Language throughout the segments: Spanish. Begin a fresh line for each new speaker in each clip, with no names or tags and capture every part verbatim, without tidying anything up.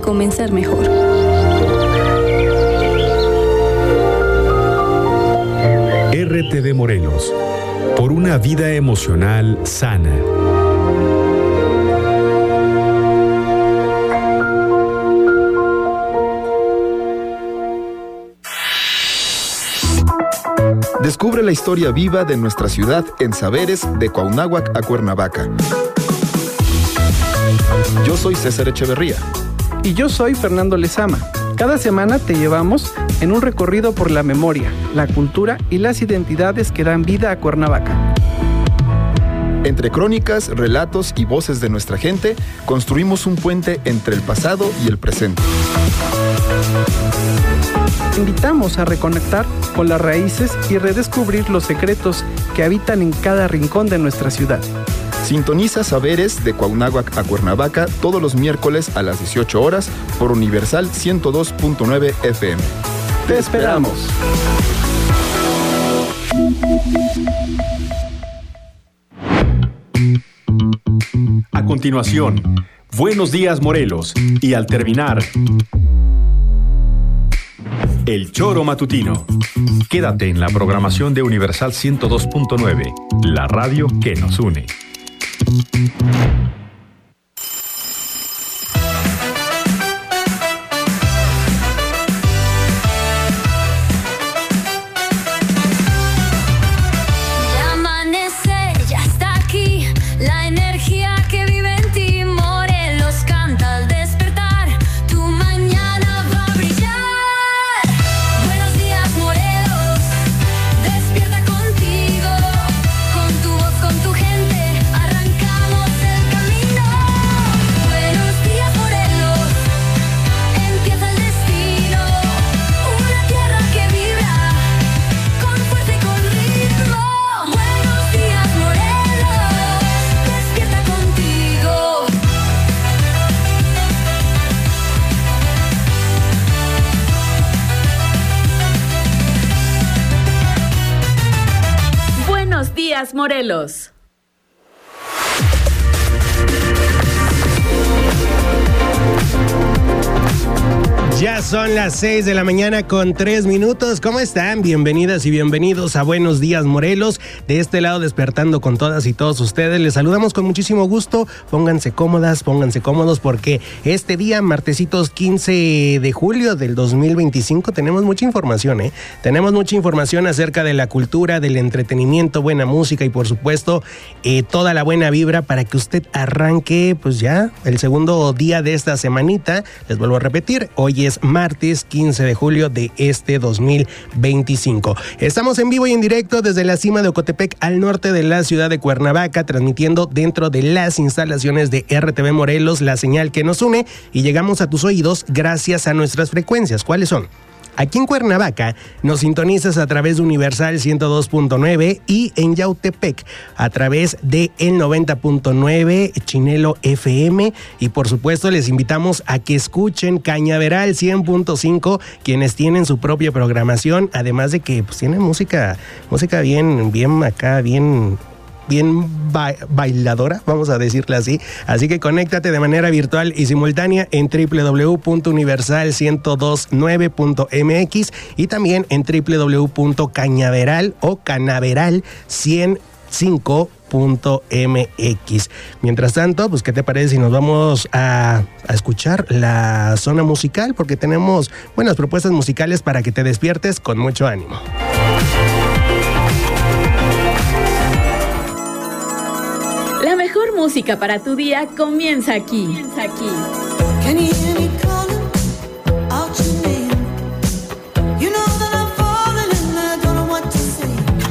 comenzar mejor.
R T V Morelos, por una vida emocional sana.
Descubre la historia viva de nuestra ciudad en Saberes de Cuauhnáhuac a Cuernavaca. Yo soy César Echeverría.
Y yo soy Fernando Lezama. Cada semana te llevamos en un recorrido por la memoria, la cultura y las identidades que dan vida a Cuernavaca.
Entre crónicas, relatos y voces de nuestra gente, construimos un puente entre el pasado y el presente.
Te invitamos a reconectar con las raíces y redescubrir los secretos que habitan en cada rincón de nuestra ciudad.
Sintoniza Saberes de Cuauhnáhuac a Cuernavaca todos los miércoles a las dieciocho horas por Universal ciento dos punto nueve F M.
¡Te esperamos!
A continuación, Buenos Días Morelos, y al terminar, El Choro Matutino. Quédate en la programación de Universal ciento dos punto nueve, la radio que nos une.
Morelos.
Ya son las seis de la mañana con tres minutos. ¿Cómo están? Bienvenidas y bienvenidos a Buenos Días Morelos. De este lado, despertando con todas y todos ustedes. Les saludamos con muchísimo gusto. Pónganse cómodas, pónganse cómodos, porque este día, martesitos quince de julio del dos mil veinticinco, tenemos mucha información, ¿eh? Tenemos mucha información acerca de la cultura, del entretenimiento, buena música y, por supuesto, eh, toda la buena vibra para que usted arranque, pues ya, el segundo día de esta semanita. Les vuelvo a repetir, hoy es martes quince de julio de este dos mil veinticinco. Estamos en vivo y en directo desde la cima de Ocotepec, al norte de la ciudad de Cuernavaca, transmitiendo dentro de las instalaciones de R T V Morelos, la señal que nos une, y llegamos a tus oídos gracias a nuestras frecuencias. ¿Cuáles son? Aquí en Cuernavaca nos sintonizas a través de Universal ciento dos punto nueve y en Yautepec a través de el noventa punto nueve Chinelo F M, y por supuesto les invitamos a que escuchen Cañaveral cien punto cinco, quienes tienen su propia programación, además de que pues tienen música música bien bien acá bien bien ba- bailadora, vamos a decirle así. Así que conéctate de manera virtual y simultánea en doble u doble u doble u punto universal ciento dos punto nueve punto m x y también en doble u doble u doble u punto cañaveral o canaveral ciento cinco punto m x. Mientras tanto, pues, ¿qué te parece si nos vamos a, a escuchar la zona musical? Porque tenemos buenas propuestas musicales para que te despiertes con mucho ánimo.
La mejor música para tu día comienza aquí. Comienza aquí. Can you hear me calling out your name? You know that I'm falling and I don't know what to say.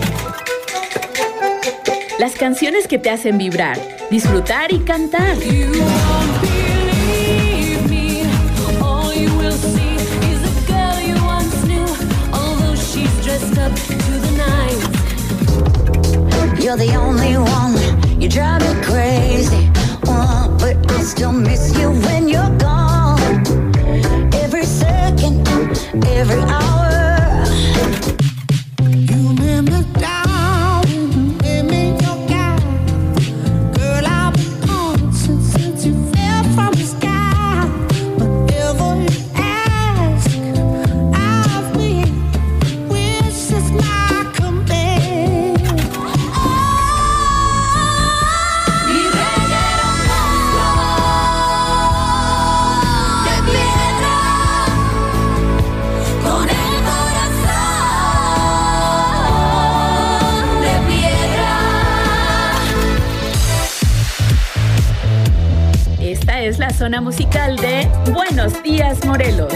Las canciones que te hacen vibrar, disfrutar y cantar. You won't believe me. All you will see is a girl you once knew, although she's dressed up to the nines. You're the only one. You drive me crazy, uh, but I still miss you when you're gone. Every second, every hour. You let me down, let me your guy. Girl, I've been on since, since you fell zona musical de Buenos Días, Morelos.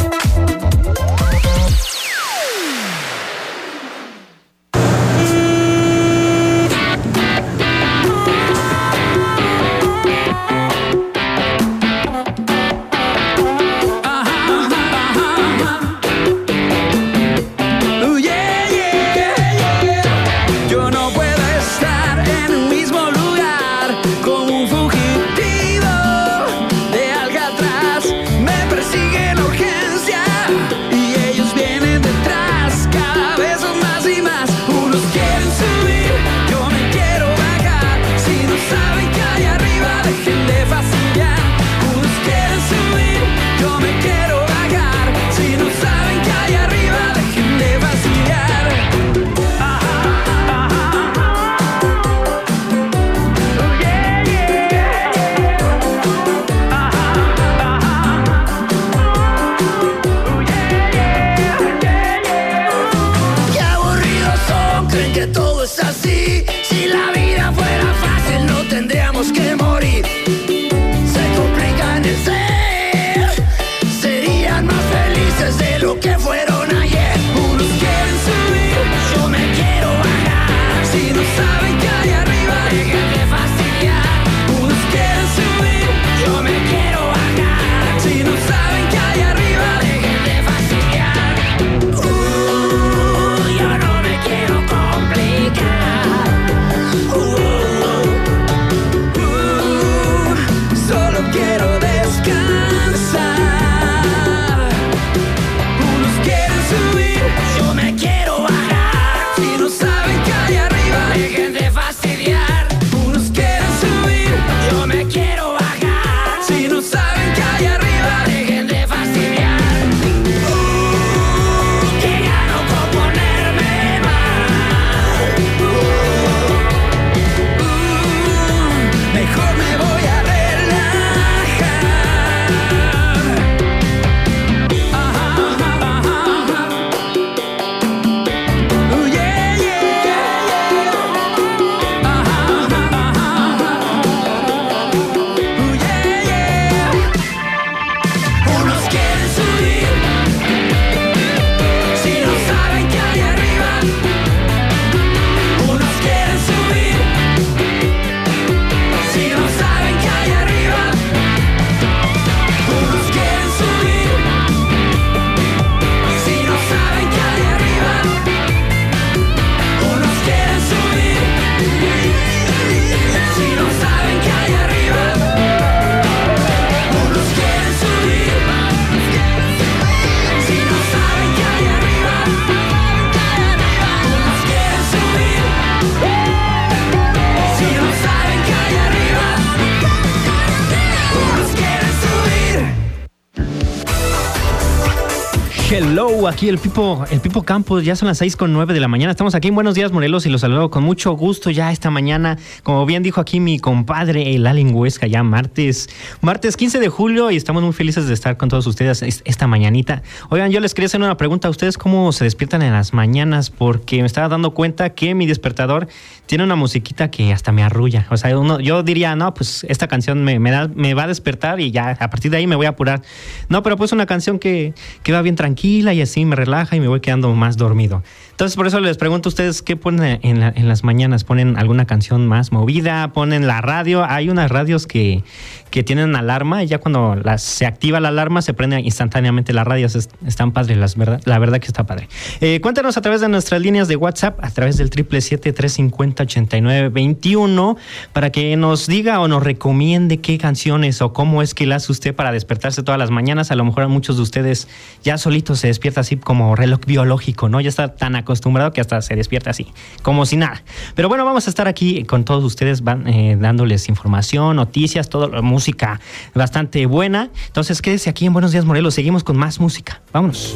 Hello, aquí el Pipo, el Pipo Campos, ya son las seis con nueve de la mañana, estamos aquí en Buenos Días, Morelos, y los saludo con mucho gusto ya esta mañana, como bien dijo aquí mi compadre, el Allen Huesca, ya martes, martes quince de julio, y estamos muy felices de estar con todos ustedes esta mañanita. Oigan, yo les quería hacer una pregunta a ustedes, ¿cómo se despiertan en las mañanas? Porque me estaba dando cuenta que mi despertador tiene una musiquita que hasta me arrulla, o sea, uno, yo diría, no, pues esta canción me, me, da, me va a despertar y ya, a partir de ahí me voy a apurar. No, pero pues una canción que, que va bien tranquila, y así me relaja y me voy quedando más dormido. Entonces, por eso les pregunto a ustedes, ¿qué ponen en, la, en las mañanas? ¿Ponen alguna canción más movida? ¿Ponen la radio? Hay unas radios que, que tienen alarma, y ya cuando las, se activa la alarma, se prende instantáneamente las radios. Es, están padres, las verdad, la verdad que está padre. Eh, cuéntanos a través de nuestras líneas de WhatsApp, a través del triple siete, tres cincuenta, ochenta y nueve veintiuno, para que nos diga o nos recomiende qué canciones o cómo es que la hace usted para despertarse todas las mañanas. A lo mejor a muchos de ustedes ya solitos se despierta así como reloj biológico, ¿no? Ya está tan acostumbrado que hasta se despierta así, como si nada. Pero bueno, vamos a estar aquí con todos ustedes, van, eh, dándoles información, noticias, toda música bastante buena. Entonces quédese aquí en Buenos Días, Morelos. Seguimos con más música. Vámonos.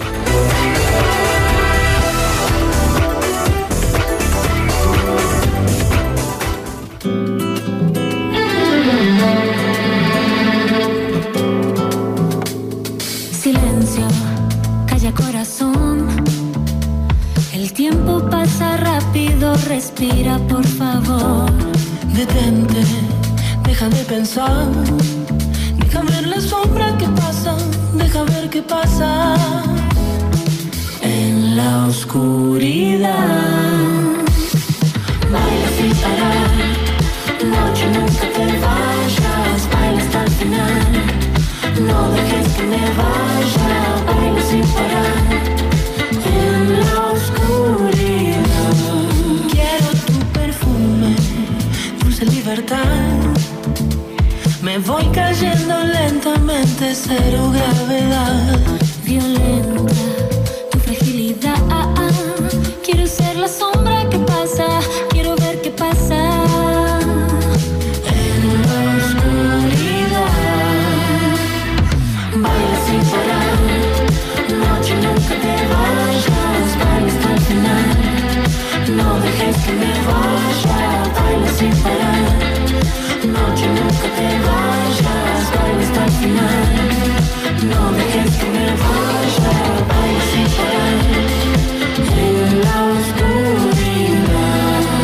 Silencio, calla corazón. El tiempo pasa rápido, respira por favor.
Detente, deja de pensar, deja Deja ver la sombra que pasa, deja ver qué pasa en la oscuridad. Baila sin parar, noche nunca te vayas, baila hasta el final. No dejes que me vaya, baila sin parar en la oscuridad. Quiero tu perfume, dulce libertad. Me voy cayendo lentamente, cero gravedad.
Violenta, tu fragilidad. Quiero ser la sombra que pasa, quiero ver qué pasa
en la oscuridad. Baila sin parar, noche nunca te vayas, baila hasta el final. No dejes que me vaya, baila sin parar. Noche nunca te vayas, baila hasta el final. No dejes que me vaya, baila sin parar en la oscuridad.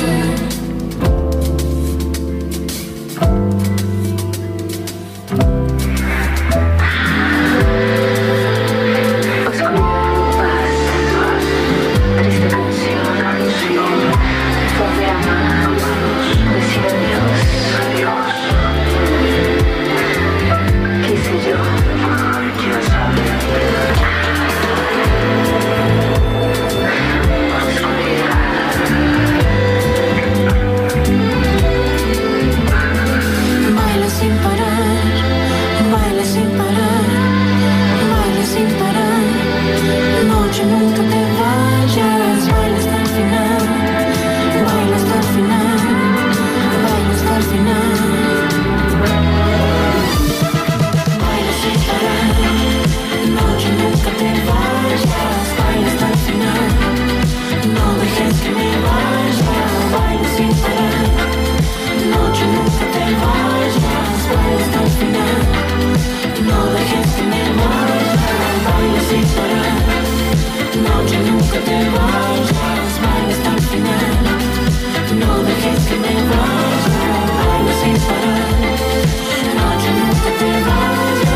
Oscuridad, paz, triste canción, canción, donde amamos, decir adiós, adiós. ¿Qué sé yo? ¿Quién sabe? Baila sin parar, baila sin parar, baila sin parar. Noche nunca te vayas, baila hasta el final, baila hasta el final, baila hasta el final. Baila sin parar, noche nunca te vayas, baila hasta el final. No dejes que me vaya, baila sin parar. Noche nunca te vayas, baila hasta el final. No dejes que me vaya, baila sin parar. Noche nunca te vayas, baila hasta el final. No dejes que me vaya, baila sin parar. Noche nunca te vayas.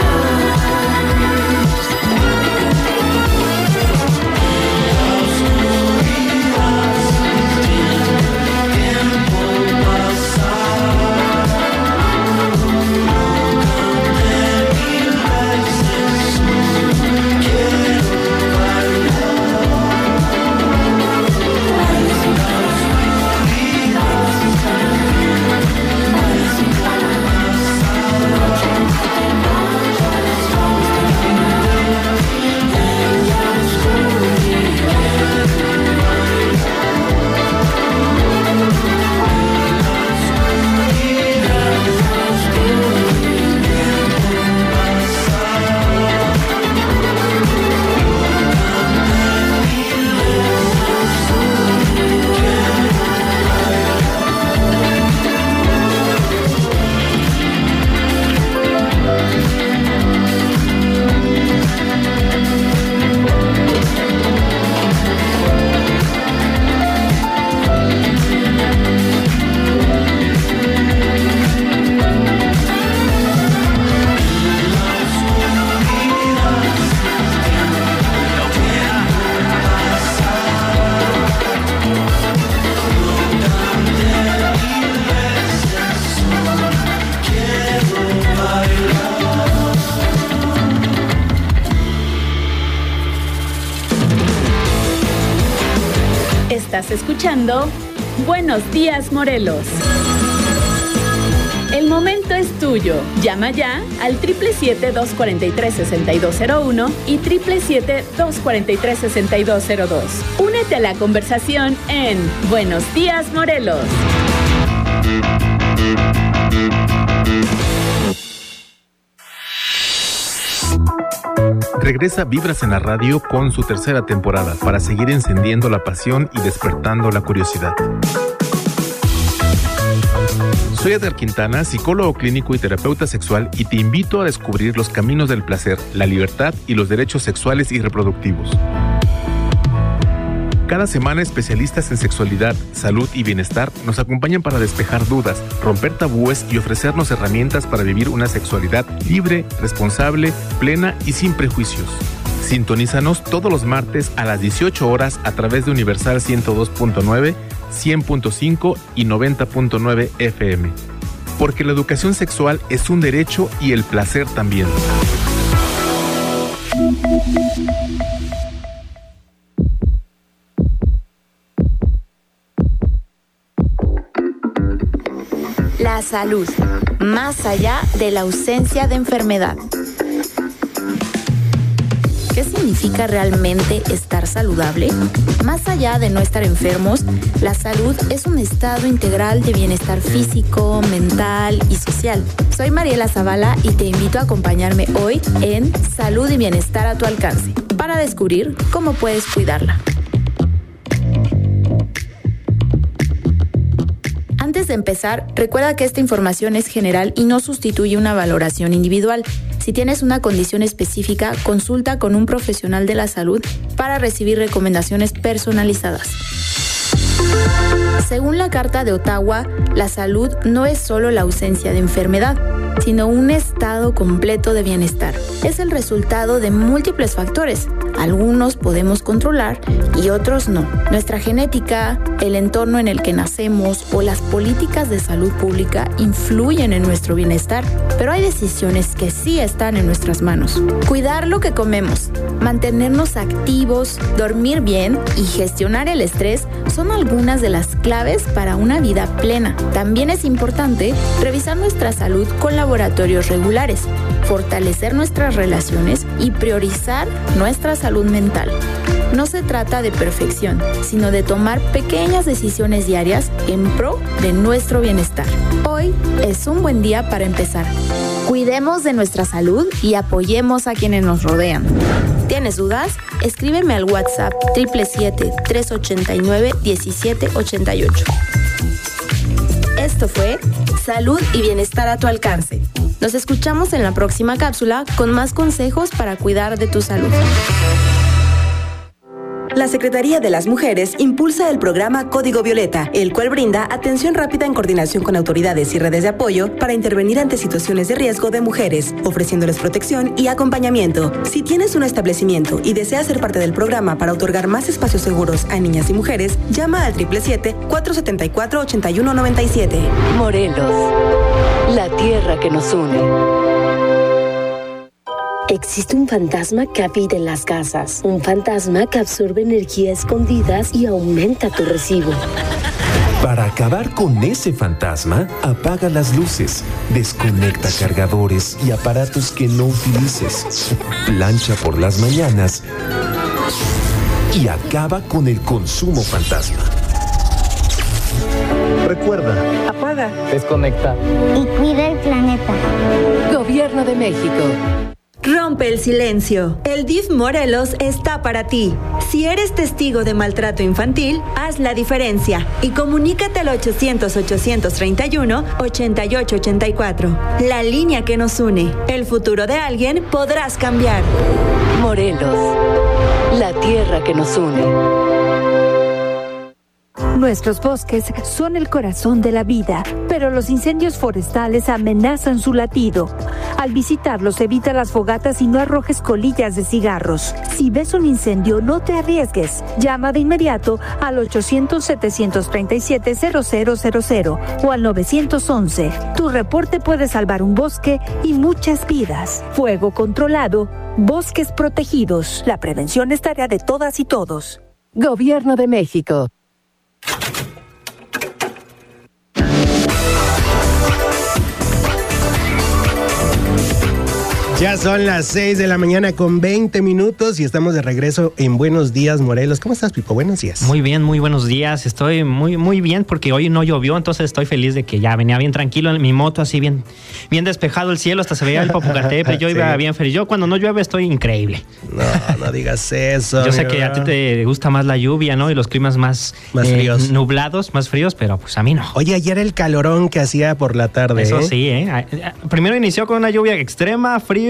Estás escuchando Buenos Días, Morelos. El momento es tuyo. Llama ya al siete siete siete, dos cuatro tres, seis dos cero uno y siete siete siete, dos cuatro tres, seis dos cero dos. Únete a la conversación en Buenos Días, Morelos.
Regresa Vibras en la Radio con su tercera temporada para seguir encendiendo la pasión y despertando la curiosidad. Soy Edgar Quintana, psicólogo clínico y terapeuta sexual, y te invito a descubrir los caminos del placer, la libertad y los derechos sexuales y reproductivos. Cada semana especialistas en sexualidad, salud y bienestar nos acompañan para despejar dudas, romper tabúes y ofrecernos herramientas para vivir una sexualidad libre, responsable, plena y sin prejuicios. Sintonízanos todos los martes a las dieciocho horas a través de Universal ciento dos punto nueve, cien punto cinco y noventa punto nueve F M. Porque la educación sexual es un derecho y el placer también.
La salud, más allá de la ausencia de enfermedad. ¿Qué significa realmente estar saludable? Más allá de no estar enfermos, la salud es un estado integral de bienestar físico, mental y social. Soy Mariela Zavala y te invito a acompañarme hoy en Salud y Bienestar a tu alcance, para descubrir cómo puedes cuidarla. Antes de empezar, recuerda que esta información es general y no sustituye una valoración individual. Si tienes una condición específica, consulta con un profesional de la salud para recibir recomendaciones personalizadas. Según la Carta de Ottawa, la salud no es solo la ausencia de enfermedad, sino un estado completo de bienestar. Es el resultado de múltiples factores. Algunos podemos controlar y otros no. Nuestra genética, el entorno en el que nacemos o las políticas de salud pública influyen en nuestro bienestar, pero hay decisiones que sí están en nuestras manos. Cuidar lo que comemos, mantenernos activos, dormir bien y gestionar el estrés son algunas de las claves para una vida plena. También es importante revisar nuestra salud con laboratorios regulares, fortalecer nuestras relaciones y priorizar nuestra salud mental. No se trata de perfección, sino de tomar pequeñas decisiones diarias en pro de nuestro bienestar. Hoy es un buen día para empezar. Cuidemos de nuestra salud y apoyemos a quienes nos rodean. ¿Tienes dudas? Escríbeme al WhatsApp siete siete siete, tres ocho nueve, uno siete ocho ocho. Esto fue Salud y Bienestar a tu alcance. Nos escuchamos en la próxima cápsula con más consejos para cuidar de tu salud.
La Secretaría de las Mujeres impulsa el programa Código Violeta, el cual brinda atención rápida en coordinación con autoridades y redes de apoyo para intervenir ante situaciones de riesgo de mujeres, ofreciéndoles protección y acompañamiento. Si tienes un establecimiento y deseas ser parte del programa para otorgar más espacios seguros a niñas y mujeres, llama al siete siete siete, cuatro siete cuatro, ocho uno nueve siete.
Morelos, la tierra que nos une. Existe un fantasma que habita en las casas, un fantasma que absorbe energía escondidas y aumenta tu recibo.
Para acabar con ese fantasma, apaga las luces, desconecta cargadores y aparatos que no utilices, plancha por las mañanas y acaba con el consumo fantasma.
Recuerda,
apaga,
desconecta
y cuida el planeta.
Gobierno de México.
Rompe el silencio. El D I F Morelos está para ti. Si eres testigo de maltrato infantil, haz la diferencia y comunícate al ochocientos, ochocientos treinta y uno, ochenta y ocho ochenta y cuatro. La línea que nos une. El futuro de alguien podrás cambiar.
Morelos, la tierra que nos une.
Nuestros bosques son el corazón de la vida, pero los incendios forestales amenazan su latido. Al visitarlos, evita las fogatas y no arrojes colillas de cigarros. Si ves un incendio, no te arriesgues. Llama de inmediato al ochocientos, setecientos treinta y siete, cero cero cero cero o al nueve once. Tu reporte puede salvar un bosque y muchas vidas. Fuego controlado, bosques protegidos. La prevención es tarea de todas y todos.
Gobierno de México.
Ya son las seis de la mañana con veinte minutos y estamos de regreso en Buenos Días, Morelos. ¿Cómo estás, Pipo? Buenos días.
Muy bien, muy buenos días. Estoy muy, muy bien porque hoy no llovió, entonces estoy feliz de que ya venía bien tranquilo en mi moto, así bien, bien despejado el cielo, hasta se veía el Popocatépetl. Yo iba sí. bien feliz. Yo cuando no llueve estoy increíble.
No, no digas eso.
Yo sé que a ti te gusta más la lluvia, ¿no? Y los climas más,
más
eh,
fríos.
Nublados, más fríos, pero pues a mí no.
Oye, ayer el calorón que hacía por la tarde.
Eso
¿eh?
sí, ¿eh? Primero inició con una lluvia extrema, frío.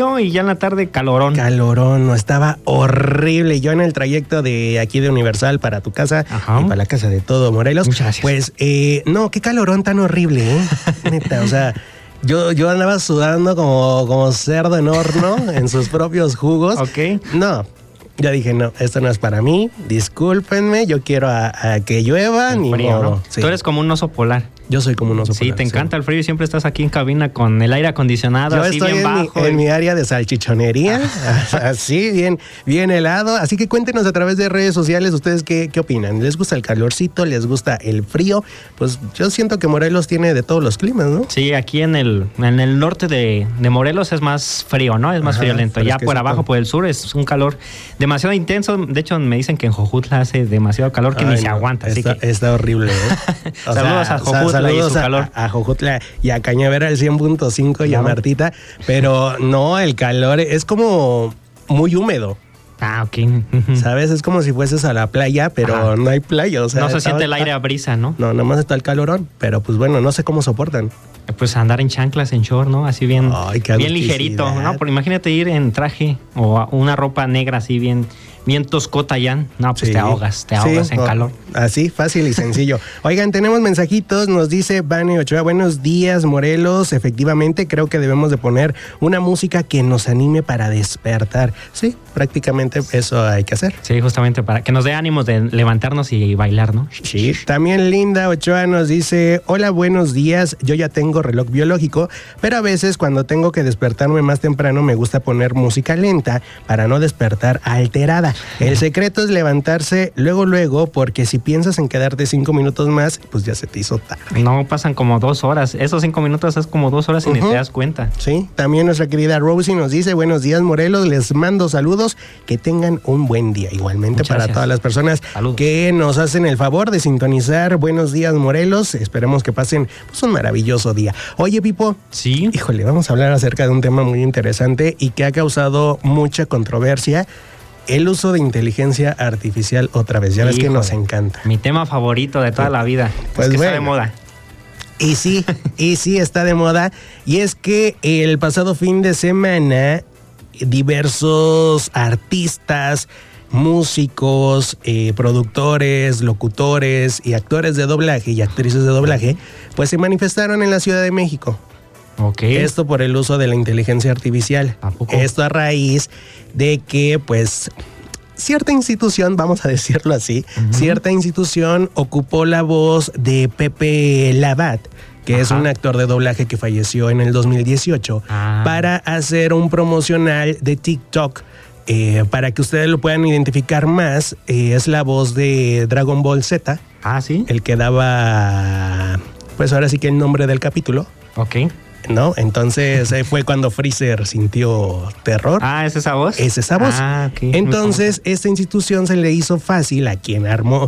frío y ya en la tarde calorón.
Calorón, no, estaba horrible. Yo en el trayecto de aquí de Universal para tu casa, Ajá. y para la casa de todo Morelos,
Muchas gracias.
Pues, eh, no, qué calorón tan horrible, ¿eh? Neta, o sea... Yo, yo andaba sudando como, como cerdo en horno en sus propios jugos.
Ok.
No, yo dije, no, esto no es para mí. Discúlpenme, yo quiero a, a que llueva. Ni
frío,
modo.
¿no?
Sí.
Tú eres como un oso polar.
Yo soy como un oso
Sí,
polar.
te encanta sí. el frío y siempre estás aquí en cabina con el aire acondicionado.
Yo
así
estoy
bien
en,
bajo.
mi,
y...
en mi área de salchichonería, así, bien, bien helado. Así que cuéntenos a través de redes sociales ustedes qué, qué opinan. ¿Les gusta el calorcito? ¿Les gusta el frío? Pues yo siento que Morelos tiene de todos los climas, ¿no?
Sí, aquí en el, en el norte de, de Morelos es más frío, ¿no? Es más
Ajá,
friolento. Ya por abajo,
todo.
por el sur, es un calor demasiado intenso. De hecho, me dicen que en Jojutla hace demasiado calor que
Ay,
ni se
no,
aguanta. Así
está,
que...
está horrible, ¿eh? O
saludos
sea,
a Jojutla
saludos
y su
a,
calor.
A, a Jojutla y a Cañaveral cien punto cinco y a Martita, pero no, el calor es como muy húmedo.
Ah, ok.
¿Sabes? Es como si fueses a la playa, pero Ajá. no hay playa. O sea,
no se
estaba,
siente el aire a brisa, ¿no?
No, nada más está el calorón, pero pues bueno, no sé cómo soportan.
Pues andar en chanclas, en short, ¿no? Así bien,
Ay,
bien ligerito, ¿no? Porque imagínate ir en traje o una ropa negra así bien, bien toscota ya. No, pues sí. te ahogas, te ahogas sí, en
no,
calor.
Así, fácil y sencillo. Oigan, tenemos mensajitos, nos dice Vane Ochoa, buenos días Morelos, efectivamente creo que debemos de poner una música que nos anime para despertar. Sí, prácticamente eso hay que hacer.
Sí, justamente para que nos dé ánimos de levantarnos y bailar, ¿no?
Sí, también Linda Ochoa nos dice, hola, buenos días, yo ya tengo reloj biológico, pero a veces cuando tengo que despertarme más temprano me gusta poner música lenta para no despertar alterada. El secreto es levantarse luego, luego, porque si piensas en quedarte cinco minutos más, pues ya se te hizo tarde.
No, pasan como dos horas. Esos cinco minutos es como dos horas y uh-huh. ni te das cuenta.
Sí, también nuestra querida Rosie nos dice, buenos días Morelos, les mando saludos, que tengan un buen día. Igualmente Muchas para gracias. Todas las personas Salud. Que nos hacen el favor de sintonizar. Buenos días Morelos, esperemos que pasen pues, un maravilloso día. Oye, Pipo.
Sí.
Híjole, vamos a hablar acerca de un tema muy interesante y que ha causado mucha controversia. El uso de inteligencia artificial otra vez. Ya ves Híjole, que nos encanta.
Mi tema favorito de toda la vida.
Pues
es que
bueno,
está de moda.
Y sí, y sí está de moda. Y es que el pasado fin de semana, diversos artistas, músicos, eh, productores, locutores y actores de doblaje y actrices de doblaje, pues se manifestaron en la Ciudad de México.
Okay.
Esto por el uso de la inteligencia artificial.
¿A poco?
Esto a raíz de que, pues, cierta institución, vamos a decirlo así, uh-huh. cierta institución ocupó la voz de Pepe Labat, que Ajá. es un actor de doblaje que falleció en el dos mil dieciocho, ah. para hacer un promocional de TikTok. Eh, para que ustedes lo puedan identificar más, eh, es la voz de Dragon Ball Z.
Ah, sí.
El que daba, pues ahora sí que el nombre del capítulo.
Ok.
¿No? Entonces eh, fue cuando Freezer sintió terror.
Ah, ¿es esa voz?
Es esa voz.
Ah, ok.
Entonces, esta institución se le hizo fácil a quien armó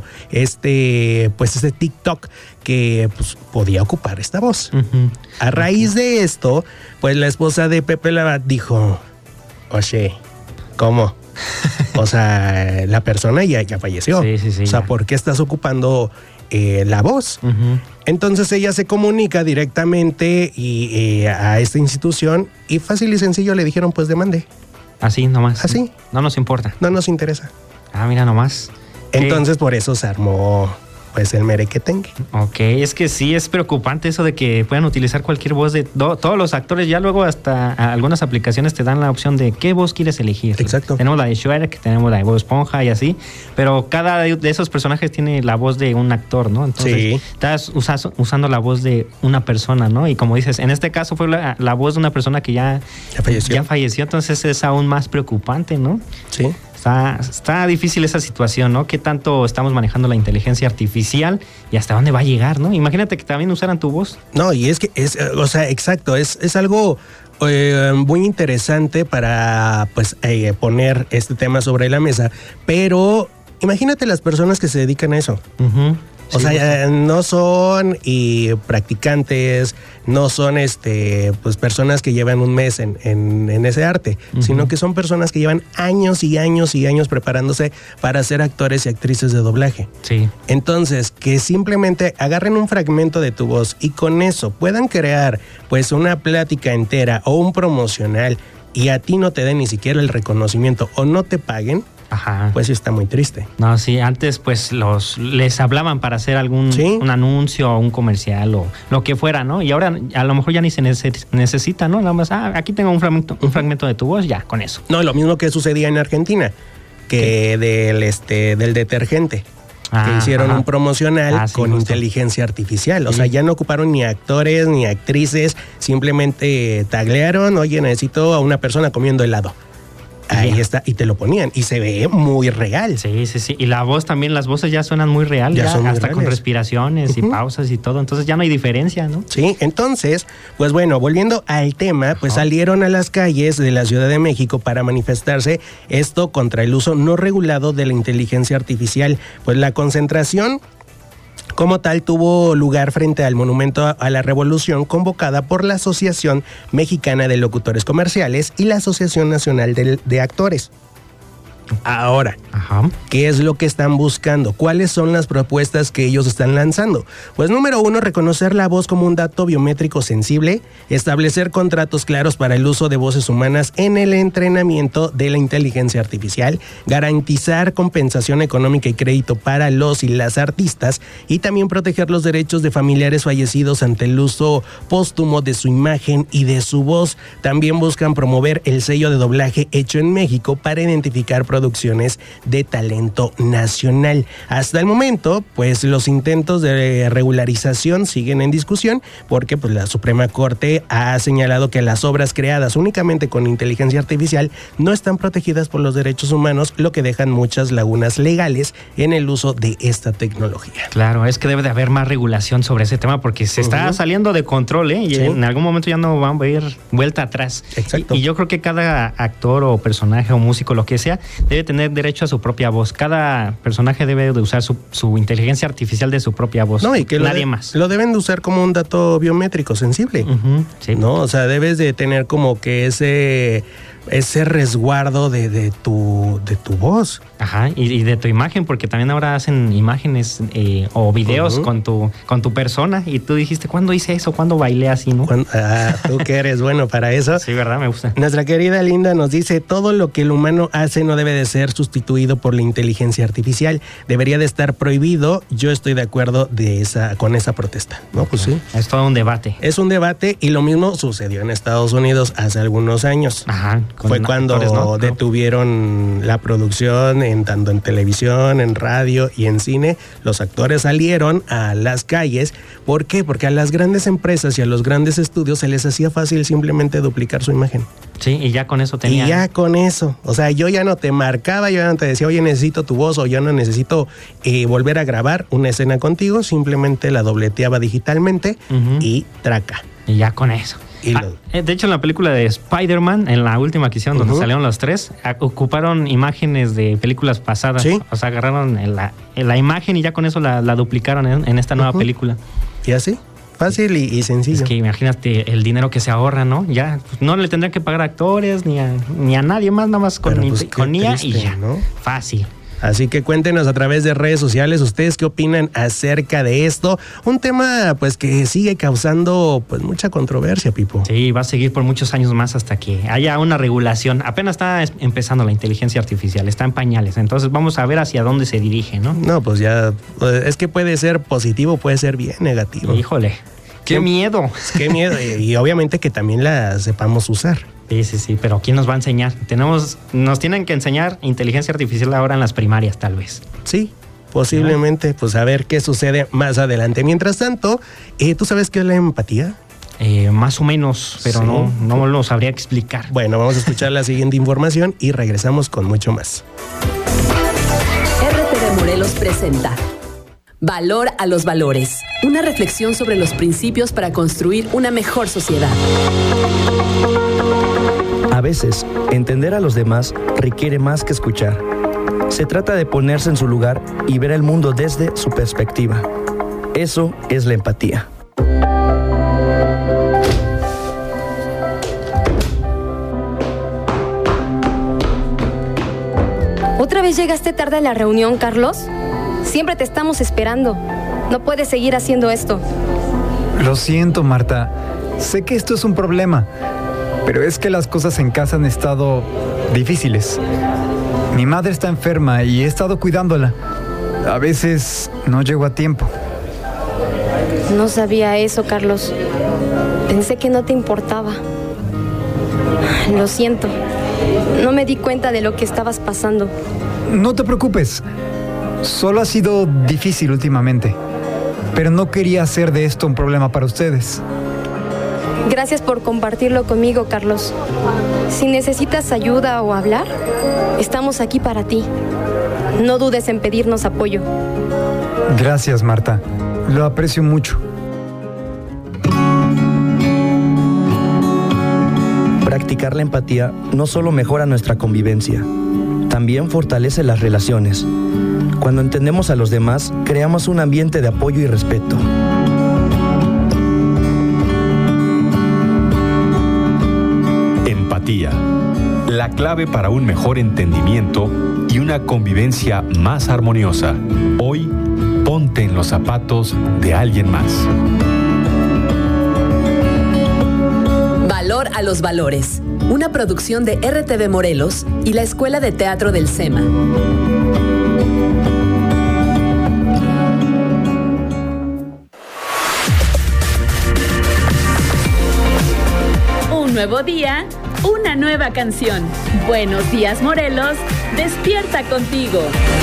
este, pues este TikTok que pues, podía ocupar esta voz.
Uh-huh.
A raíz okay. de esto, pues la esposa de Pepe Labat dijo, oye, ¿cómo? O sea, la persona ya, ya falleció.
Sí, sí, sí.
O sea,
ya.
¿por qué estás ocupando eh, la voz?
Uh-huh.
Entonces ella se comunica directamente y, eh, a esta institución y fácil y sencillo le dijeron, pues demande.
Así nomás.
Así.
No nos importa.
No nos interesa.
Ah, mira nomás.
Entonces por eso se armó pues el merequetengue.
Ok, es que sí, es preocupante eso de que puedan utilizar cualquier voz de do, todos los actores. Ya luego hasta algunas aplicaciones te dan la opción de qué voz quieres elegir.
Exacto.
Tenemos la de Shrek, tenemos la de Bob Esponja y así, pero cada de esos personajes tiene la voz de un actor, ¿no? Entonces
sí.
estás usas, usando la voz de una persona, ¿no? Y como dices, en este caso fue la, la voz de una persona que ya,
ya falleció.
Ya falleció, entonces es aún más preocupante, ¿no?
Sí.
Está, está difícil esa situación, ¿no? ¿Qué tanto estamos manejando la inteligencia artificial y hasta dónde va a llegar, ¿no? Imagínate que también usaran tu voz.
No, y es que, es, o sea, exacto, es, es algo eh, muy interesante para, pues, eh, poner este tema sobre la mesa, pero imagínate las personas que se dedican a eso.
Uh-huh.
O
sí,
sea, no son y practicantes, no son este, pues personas que llevan un mes en, en, en ese arte, uh-huh. sino que son personas que llevan años y años y años preparándose para ser actores y actrices de doblaje.
Sí.
Entonces, que simplemente agarren un fragmento de tu voz y con eso puedan crear pues una plática entera o un promocional y a ti no te den ni siquiera el reconocimiento o no te paguen,
Ajá.
pues está muy triste.
No, sí, antes pues los les hablaban para hacer algún ¿Sí? un anuncio o un comercial o lo que fuera, ¿no? Y ahora a lo mejor ya ni se neces- necesita, ¿no? Nada más, ah, aquí tengo un fragmento, un fragmento de tu voz, ya, con eso.
No, lo mismo que sucedía en Argentina, que del este del detergente. Que ah, hicieron ajá. un promocional ah, sí, con justo. inteligencia artificial. O sí. sea, ya no ocuparon ni actores ni actrices, simplemente taglearon, oye, necesito a una persona comiendo helado. Ahí yeah. está, y te lo ponían, y se ve muy real.
Sí, sí, sí. Y la voz también, las voces ya suenan muy real, ya, ya son hasta reales. Con respiraciones uh-huh. y pausas y todo. Entonces ya no hay diferencia, ¿no?
Sí, entonces, pues bueno, volviendo al tema, pues uh-huh. salieron a las calles de la Ciudad de México para manifestarse esto contra el uso no regulado de la inteligencia artificial. Pues la concentración como tal tuvo lugar frente al Monumento a la Revolución, convocada por la Asociación Mexicana de Locutores Comerciales y la Asociación Nacional de, de Actores. Ahora, Ajá. ¿qué es lo que están buscando? ¿Cuáles son las propuestas que ellos están lanzando? Pues número uno, reconocer la voz como un dato biométrico sensible, establecer contratos claros para el uso de voces humanas en el entrenamiento de la inteligencia artificial, garantizar compensación económica y crédito para los y las artistas y también proteger los derechos de familiares fallecidos ante el uso póstumo de su imagen y de su voz. También buscan promover el sello de doblaje hecho en México para identificar producciones de talento nacional. Hasta el momento, pues los intentos de regularización siguen en discusión porque pues, la Suprema Corte ha señalado que las obras creadas únicamente con inteligencia artificial no están protegidas por los derechos humanos, lo que dejan muchas lagunas legales en el uso de esta tecnología.
Claro, es que debe de haber más regulación sobre ese tema porque se está uh-huh. saliendo de control, ¿eh? Y sí. en algún momento ya no van a ir vuelta atrás.
Exacto.
Y, y yo creo que cada actor o personaje o músico, lo que sea, debe tener derecho a su propia voz. Cada personaje debe de usar su, su inteligencia artificial de su propia voz.
No, y que
nadie
de,
más.
Lo deben de usar como un dato biométrico sensible.
Uh-huh, sí.
¿No? O sea, debes de tener como que ese ese resguardo de, de tu de tu voz.
Ajá, y, y de tu imagen, porque también ahora hacen imágenes eh, o videos uh-huh. con tu con tu persona y tú dijiste, ¿cuándo hice eso? ¿Cuándo bailé así? ¿No?
Cuando, ah, tú que eres bueno para eso.
Sí, verdad, me gusta.
Nuestra querida Linda nos dice, todo lo que el humano hace no debe de ser sustituido por la inteligencia artificial, debería de estar prohibido. Yo estoy de acuerdo de esa con esa protesta. No, pues sí.
Es todo un debate.
Es un debate y lo mismo sucedió en Estados Unidos hace algunos años.
Ajá.
Fue cuando actores, ¿no? detuvieron la producción en tanto en televisión, en radio y en cine. Los actores salieron a las calles. ¿Por qué? Porque a las grandes empresas y a los grandes estudios se les hacía fácil simplemente duplicar su imagen.
Sí, y ya con eso tenía.
Y ya con eso. O sea, yo ya no te marcaba, yo ya no te decía, oye, necesito tu voz o yo no necesito eh, volver a grabar una escena contigo. Simplemente la dobleteaba digitalmente uh-huh. y traca.
Y ya con eso. Ah, de hecho, en la película de Spider-Man, en la última que hicieron, uh-huh. donde salieron los tres, ocuparon imágenes de películas pasadas.
¿Sí?
O sea, agarraron la, la imagen y ya con eso la, la duplicaron en, en esta nueva uh-huh. película.
¿Y así? Fácil y, y sencillo.
Es que imagínate el dinero que se ahorra, ¿no? Ya pues, no le tendrían que pagar a actores ni a, ni a nadie más, nada más con, pues, con I A y ya. ¿No? Fácil.
Así que cuéntenos a través de redes sociales ustedes qué opinan acerca de esto. Un tema pues que sigue causando pues mucha controversia, Pipo.
Sí, va a seguir por muchos años más hasta que haya una regulación. Apenas está empezando la inteligencia artificial, está en pañales. Entonces vamos a ver hacia dónde se dirige, ¿no?
No, pues ya, es que puede ser positivo, puede ser bien negativo.
Híjole, qué, qué miedo.
Qué miedo y, y obviamente que también la sepamos usar.
Sí, sí, sí, pero ¿quién nos va a enseñar? Tenemos, nos tienen que enseñar inteligencia artificial ahora en las primarias, tal vez.
Sí, posiblemente, pues a ver qué sucede más adelante. Mientras tanto, eh, ¿tú sabes qué es la empatía?
Eh, más o menos, pero sí. no, no lo sabría explicar.
Bueno, vamos a escuchar la siguiente información y regresamos con mucho más.
R T V Morelos presenta Valor a los valores. Una reflexión sobre los principios para construir una mejor sociedad.
A veces, entender a los demás requiere más que escuchar. Se trata de ponerse en su lugar y ver el mundo desde su perspectiva. Eso es la empatía.
¿Otra vez llegaste tarde a la reunión, Carlos? Siempre te estamos esperando. No puedes seguir haciendo esto.
Lo siento, Marta. Sé que esto es un problema. pero es que las cosas en casa han estado difíciles. Mi madre está enferma y he estado cuidándola. A veces no llego a tiempo.
No sabía eso, Carlos. Pensé que no te importaba. Lo siento. No me di cuenta de lo que estabas pasando.
No te preocupes. Solo ha sido difícil últimamente. Pero no quería hacer de esto un problema para ustedes.
Gracias por compartirlo conmigo, Carlos. Si necesitas ayuda o hablar, estamos aquí para ti. No dudes en pedirnos apoyo.
Gracias, Marta. Lo aprecio mucho.
Practicar la empatía no solo mejora nuestra convivencia, también fortalece las relaciones. Cuando entendemos a los demás, creamos un ambiente de apoyo y respeto.
Empatía, la clave para un mejor entendimiento y una convivencia más armoniosa. Hoy, ponte en los zapatos de alguien más.
Valor a los valores. Una producción de R T V Morelos y la Escuela de Teatro del SEMA.
Un nuevo día, una nueva canción. Buenos días, Morelos. Despierta contigo.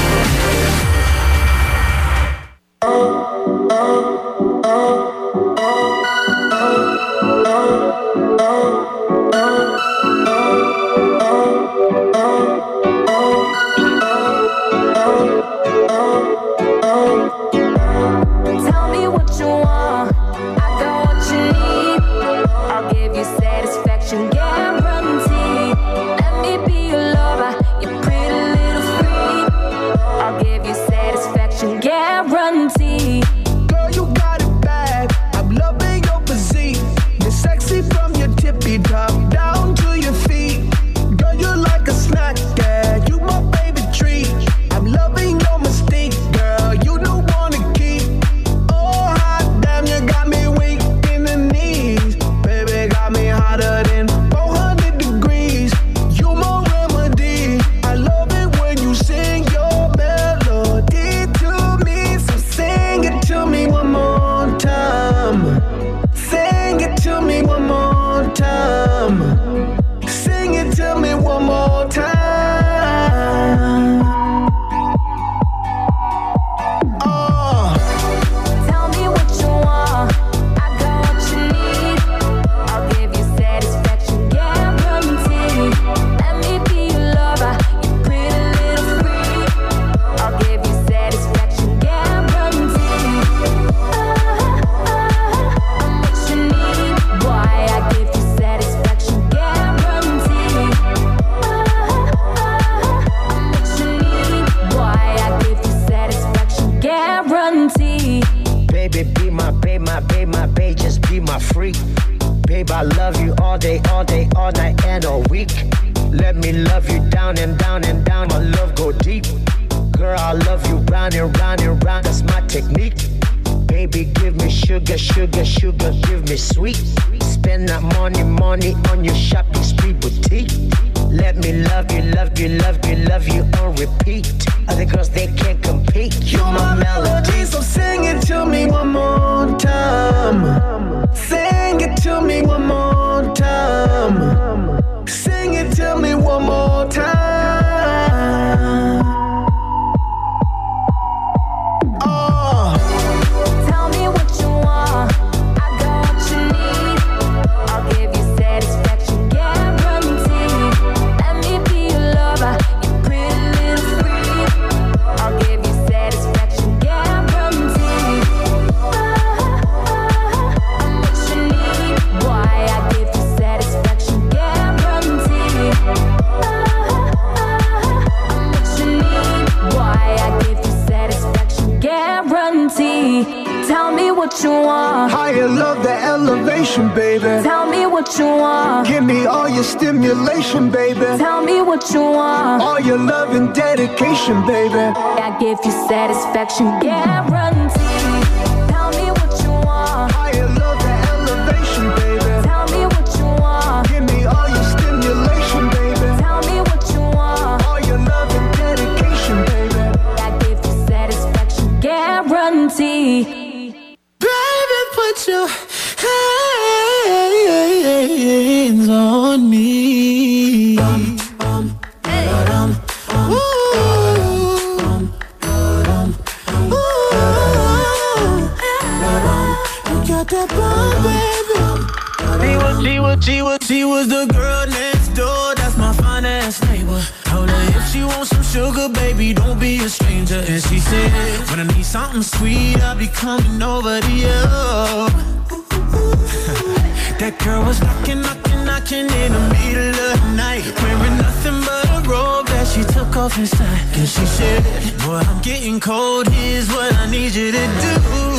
Tell me what you want, I got what you need. I'll give you satisfaction guarantee. Let me be your lover, your pretty little freak. I'll give you satisfaction guarantee.
Girl, you got it bad, I'm loving your physique. You're sexy from your tippy top down to your feet. Girl, you're like a snack, yeah, you my favorite treat. I'm loving your mystique, girl, you don't wanna keep. Oh, hot damn, you got me weak in the knees. Baby, got me hotter than four hundred degrees. You my remedy, I love it when you sing your melody to me. So sing it to me one more time. Sing it to me one more time. Sing it to me one more time. Oh.
Tell me what you want, I got what you need. I'll give you satisfaction guarantee. Let me be your lover, your pretty little freak. I'll give you satisfaction guarantee. I'm what you need, boy. I give you satisfaction guarantee. I'm what you need, boy. I give you satisfaction guarantee.
Baby, be my babe, my babe, my babe, just be my freak. Babe, I love you all day, all day, all night and all week. Let me love you down and down and down, my love go deep. Girl, I love you round and round and round, that's my technique. Baby, give me sugar, sugar, sugar, give me sweet. Spend that money, money on your shopping spree boutique. Let me love you, love you, love you, love you on repeat. Other girls, they can't compete.
You're my melody, so sing it to me one more time. Sing it to me one more time. Sing it to me one more time. Oh.
Tell me what you want, I got what you need. I'll give you satisfaction guarantee. Let me be your lover, your pretty little freak. I'll give you satisfaction guarantee. I'm what you need, boy. I give you satisfaction guarantee. I'm what you need, boy. I give you satisfaction guarantee. Tell me what you want.
Higher love, the elevation, baby.
Tell me what you want.
Give me all your stimulation, baby.
Tell me what you want.
All your love and dedication, baby.
I give you satisfaction guarantee. Tell me what you want.
Higher love, the elevation, baby.
Tell me what you want.
Give me all
night. But told her if she wants some sugar, baby, don't be a stranger. And she said, when I need something sweet, I'll be coming over to you. That girl was knocking, knocking, knocking in the middle of the night, wearing nothing but a robe that she took off inside. And she said, boy, I'm getting cold, here's what I need you to do.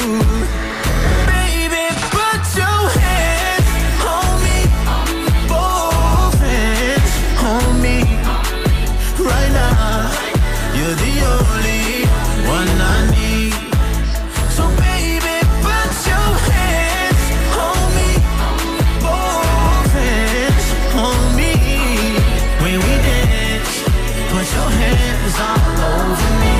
Baby, put your hands on me, both hands on me, right now. You're the only one I need. So baby, put your hands on me, both hands on me. When we dance, put your hands all over me.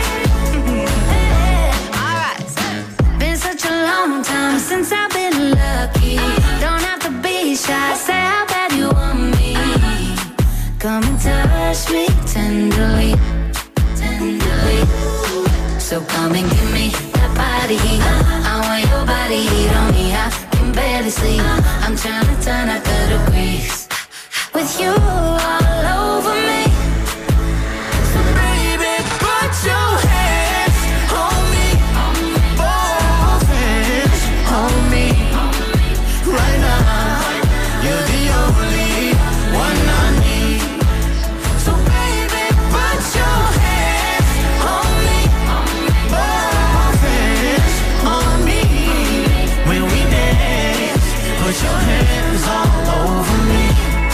Alright, been such a long time since I've been lucky. Don't have to be shy, say how bad you want me. Come and touch me tenderly, tenderly. So come and give me that body heat. I want your body heat on me. I can barely sleep. I'm trying to turn up the degrees with you all over me.
So baby, put your hands on me, both hands on me, right now. You're the only one I need. So baby, put your hands on me, both hands on me. When we dance, put your hands all over me.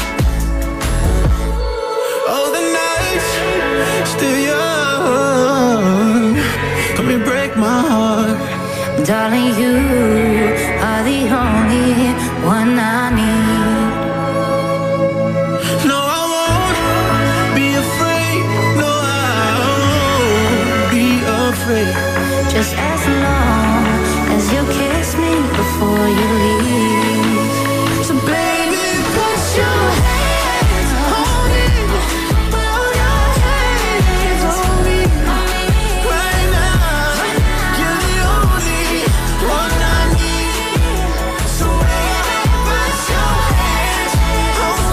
Oh, the night's still young. Come and break my heart.
Darling, you are the only one I need.
No, I won't be afraid. No, I won't be afraid.
Just as long as you kiss me before you leave.
So baby, put your hands on me, put your hands on me, right now. You're the only one I need. So baby, put your hands on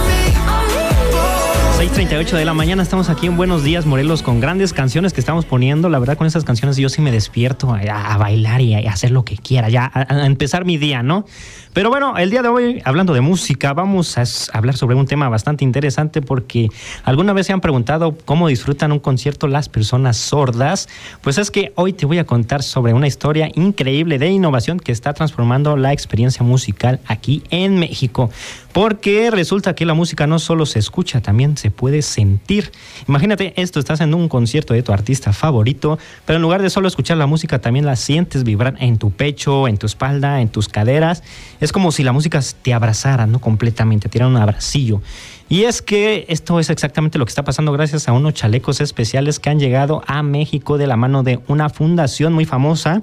me.
seis treinta y ocho de la mañana, estamos aquí en Buenos Días Morelos con grandes canciones que estamos poniendo. La verdad, con esas canciones yo sí me despierto a, a bailar y a hacer lo que quiera, ya a, a empezar mi día, ¿no? Pero bueno, el día de hoy, hablando de música, vamos a hablar sobre un tema bastante interesante porque alguna vez se han preguntado cómo disfrutan un concierto las personas sordas. Pues es que hoy te voy a contar sobre una historia increíble de innovación que está transformando la experiencia musical aquí en México. Porque resulta que la música no solo se escucha, también se puede sentir. Imagínate esto, estás en un concierto de tu artista favorito, pero en lugar de solo escuchar la música, también la sientes vibrar en tu pecho, en tu espalda, en tus caderas. Es como si la música te abrazara, ¿no? Completamente, te diera un abracillo. Y es que esto es exactamente lo que está pasando gracias a unos chalecos especiales que han llegado a México de la mano de una fundación muy famosa.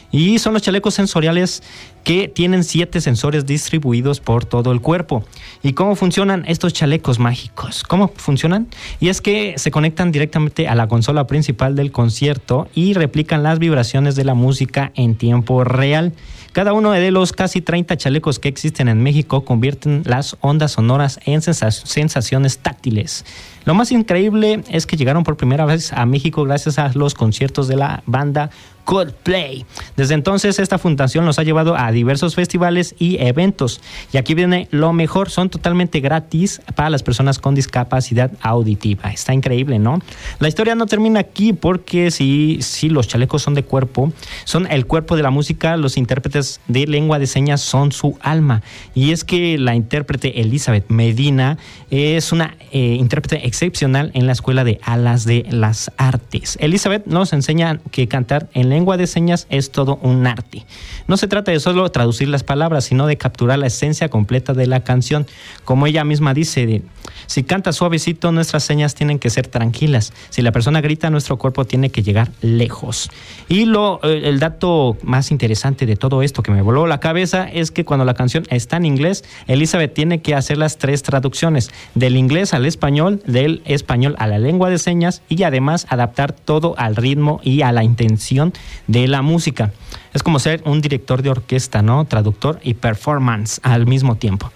Y son los chalecos sensoriales que tienen siete sensores distribuidos por todo el cuerpo. ¿Y cómo funcionan estos chalecos mágicos? ¿Cómo funcionan? Y es que se conectan directamente a la consola principal del concierto y replican las vibraciones de la música en tiempo real. Cada uno de los casi treinta chalecos que existen en México convierten las ondas sonoras en sensaciones táctiles. Lo más increíble es que llegaron por primera vez a México gracias a los conciertos de la banda Coldplay. Desde entonces, esta fundación los ha llevado a diversos festivales y eventos. Y aquí viene lo mejor, son totalmente gratis para las personas con discapacidad auditiva. Está increíble, ¿no? La historia no termina aquí porque si, si los chalecos son de cuerpo, son el cuerpo de la música, los intérpretes de lengua de señas son su alma. Y es que la intérprete Elizabeth Medina es una eh, intérprete excepcional en la Escuela de Alas de las Artes. Elizabeth nos enseña que cantar en lengua de señas es todo un arte. No se trata de solo traducir las palabras, sino de capturar la esencia completa de la canción. Como ella misma dice, de, si canta suavecito, nuestras señas tienen que ser tranquilas. Si la persona grita, nuestro cuerpo tiene que llegar lejos. Y lo, el dato más interesante de todo esto que me voló la cabeza es que cuando la canción está en inglés, Elizabeth tiene que hacer las tres traducciones, del inglés al español, del español a la lengua de señas y además adaptar todo al ritmo y a la intención de la música. Es como ser un director de orquesta, ¿no? Traductor y performance al mismo tiempo.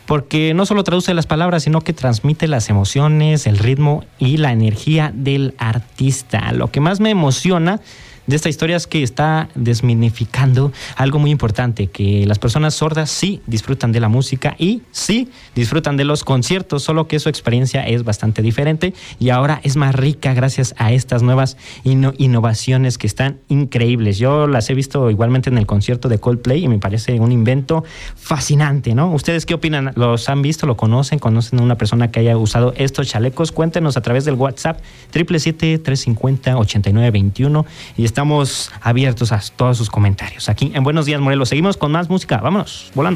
porque no solo traduce las palabras, sino que transmite las emociones, el ritmo y la energía del artista. Lo que más me emociona de esta historia es que está desmitificando algo muy importante, que las personas sordas sí disfrutan de la música y sí disfrutan de los conciertos, solo que su experiencia es bastante diferente y ahora es más rica gracias a estas nuevas inno- innovaciones que están increíbles. Yo las he visto igualmente en el concierto de Coldplay y me parece un invento fascinante, ¿no? ¿Ustedes qué opinan? ¿Los han visto? ¿Lo conocen? ¿Conocen a una persona que haya usado estos chalecos? Cuéntenos a través del WhatsApp siete siete siete, tres cinco cero, ocho nueve dos uno y está Estamos abiertos a todos sus comentarios. Aquí en Buenos Días, Morelos. Seguimos con más música. Vámonos, volando.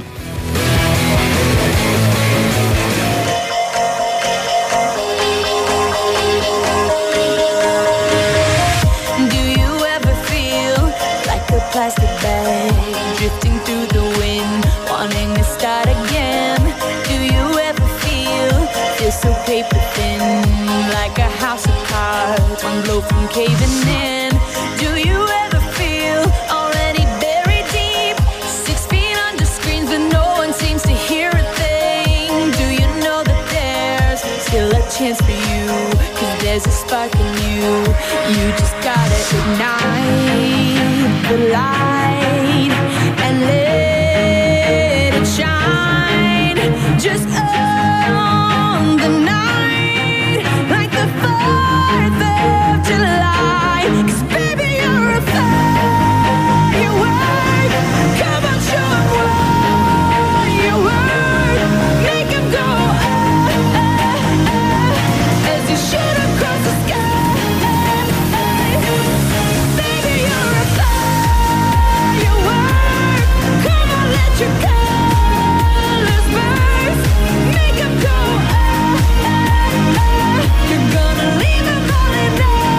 Do you ever feel like a plastic bag drifting through the wind, wanting to start again? Do you ever feel feel so paper thin, like a house of cards, one blow from caving in? Do you ever feel already buried deep, six feet under screens, but no one seems to hear a thing? Do you know that there's still a chance for you? 'Cause there's a spark in you. You just gotta ignite the light and let it shine. Just on the night, like the fourth of July. 'Cause baby, you're a firework. Come on, show 'em what you work. Make 'em go ah, ah, ah, as you shoot across the sky. Baby, you're a firework. Come on, let your colors burst. Make 'em go ah, ah, ah. You're gonna leave 'em all in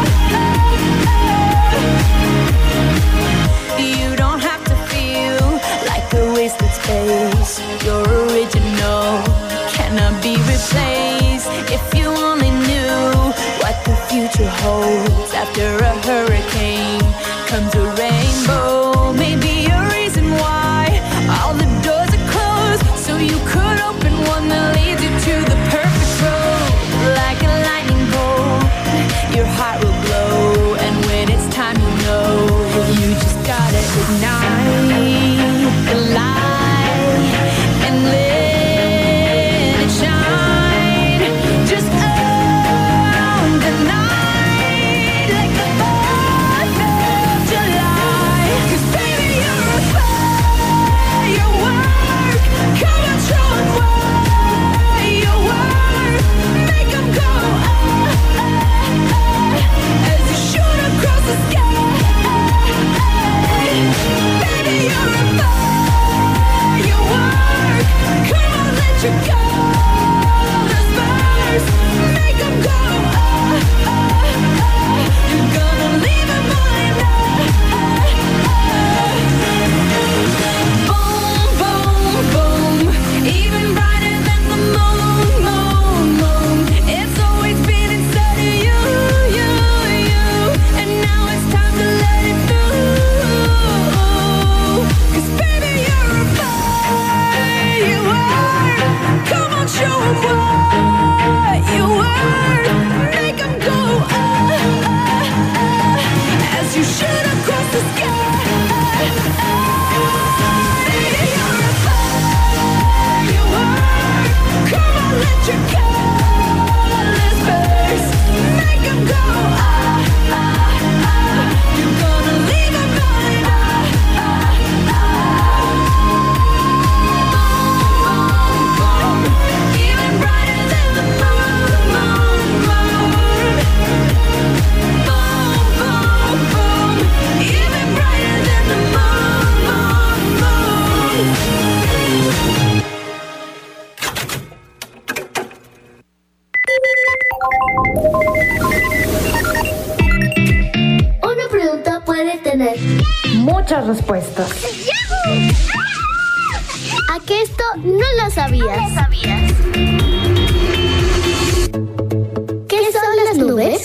love. You don't have to feel like a wasted space. You're original, cannot be replaced. If you only knew what the future holds, after a hurricane comes a rainbow. Maybe a reason why all the doors are closed, so you could open one that leads you to the perfect road. Like a lightning bolt, your heart will glow, and when it's time, you know you just gotta ignite the light and let it shine. Just on the night, like the fourth of July. 'Cause baby, you're a firework. Come on, show 'em what you work. Make 'em go ah, ah, ah, as you shoot across the sky. Baby, you're a firework. Come on, let your colors burst. Make 'em go ah, ah, ah. You're gonna leave 'em all in love. Boom, boom, boom. Even brighter than the moon, moon, moon. It's always been inside of you, you, you. And now it's time to let it through. 'Cause baby, you're a firework. Come on, show 'em what you work. Make 'em go ah, ah, ah, as you shoot across the sky. Baby, you're a firework. Come on, let your colors burst. Make 'em go ah, ah, ah. You're gonna leave 'em all in love. Even brighter than the moon, moon, moon. Boom, boom, boom. Even brighter than the moon, moon, moon.
Una pregunta puede tener
muchas respuestas.
¿A que esto no lo sabías? ¿Qué son las nubes?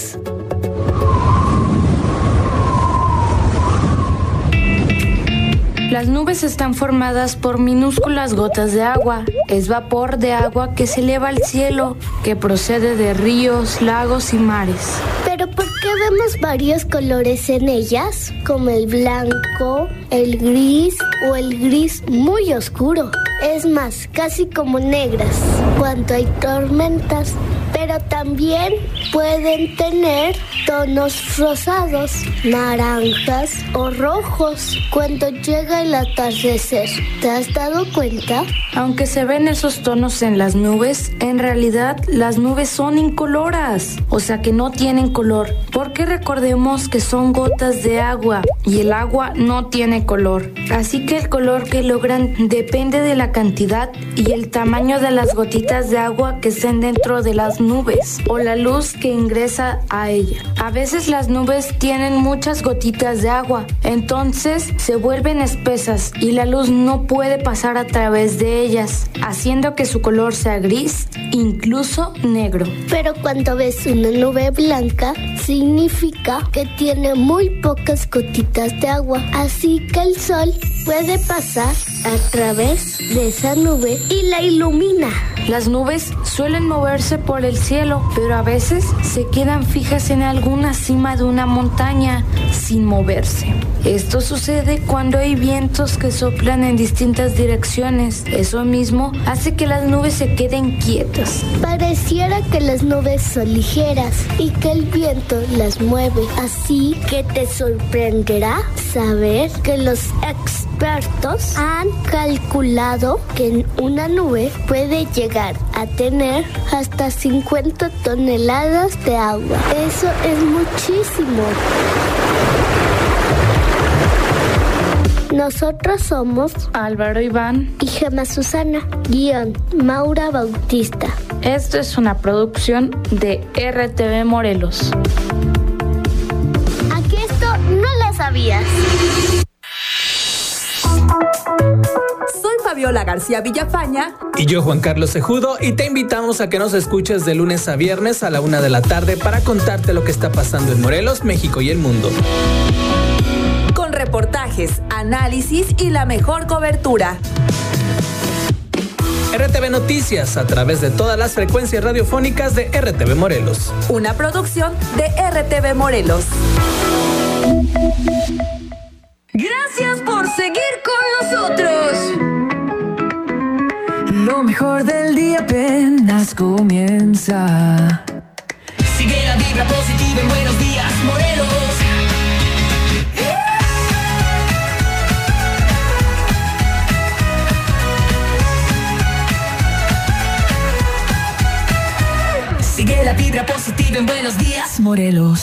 Las nubes están formadas por minúsculas gotas de agua. Es vapor de agua que se eleva al cielo, que procede de ríos, lagos y mares.
¿Pero por qué vemos varios colores en ellas? Como el blanco, el gris o el gris muy oscuro. Es más, casi como negras cuando hay tormentas. Pero también pueden tener tonos rosados, naranjas o rojos cuando llega el atardecer. ¿Te has dado cuenta?
Aunque se ven esos tonos en las nubes, en realidad las nubes son incoloras, o sea que no tienen color, porque recordemos que son gotas de agua y el agua no tiene color. Así que el color que logran depende de la cantidad y el tamaño de las gotitas de agua que estén dentro de las nubes o la luz que ingresa a ella. A veces las nubes tienen muchas gotitas de agua, entonces se vuelven espesas y la luz no puede pasar a través de ellas, haciendo que su color sea gris, incluso negro.
Pero cuando ves una nube blanca, significa que tiene muy pocas gotitas de agua, así que el sol puede pasar a través de esa nube y la ilumina.
Las nubes suelen moverse por el cielo, pero a veces se quedan fijas en alguna cima de una montaña sin moverse. Esto sucede cuando hay vientos que soplan en distintas direcciones. Eso mismo hace que las nubes se queden quietas.
Pareciera que las nubes son ligeras y que el viento las mueve. Así que te sorprenderá saber que los expertos han calculado que una nube puede llegar a tener hasta cincuenta toneladas de agua. Eso es muchísimo. Nosotros somos
Álvaro Iván
y Gemma Susana, guión Maura Bautista.
Esto es una producción de R T V Morelos.
Aquí esto no lo sabías.
Soy Fabiola García Villafaña.
Y yo, Juan Carlos Cejudo, y te invitamos a que nos escuches de lunes a viernes a la una de la tarde para contarte lo que está pasando en Morelos, México y el mundo.
Con reportajes, análisis y la mejor cobertura.
R T V Noticias a través de todas las frecuencias radiofónicas de R T V Morelos.
Una producción de R T V Morelos.
Gracias por seguir con nosotros. Lo mejor del día apenas comienza. Sigue la vibra positiva en Buenos Días, Morelos. Sigue la vibra positiva en Buenos Días, Morelos.